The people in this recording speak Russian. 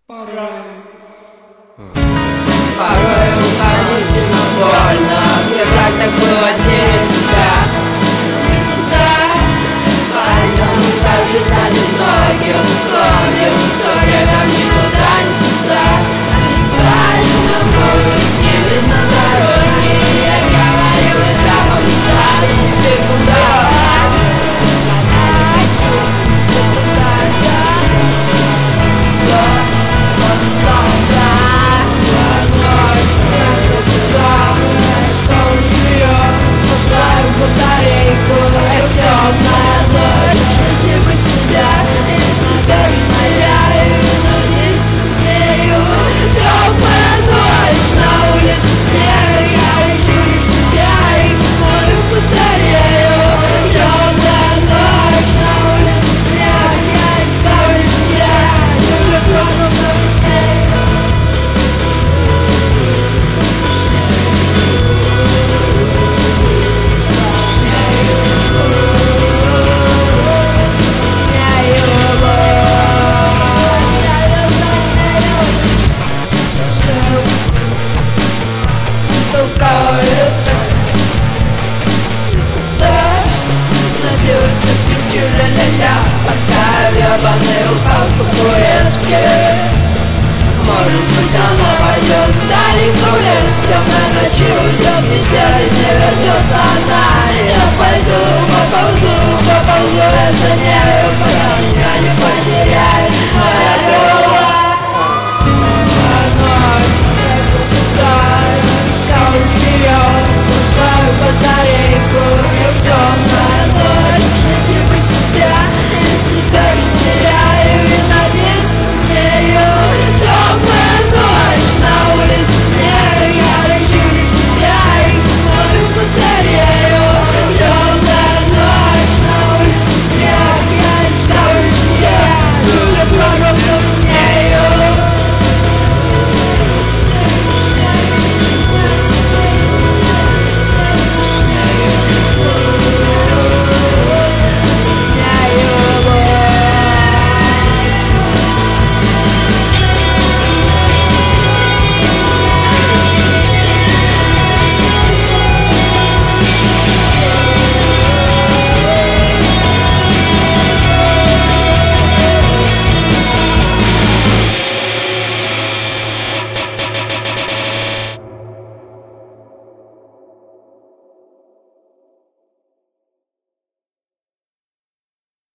Порой уходить сильно больно. Мне жаль, так было терять тебя. Пойдем уходить одиноким ходим. Все время ни туда, ни сюда. Правильно будет, не видно дороги. Я говорил, и там он сразу не куда. Упал в табуретке. Может быть, она пойдет далеко в лес. Темной ночью уйдет ветер и не вернется она. Я пойду, поползу, я за нею, пока меня не потеряю.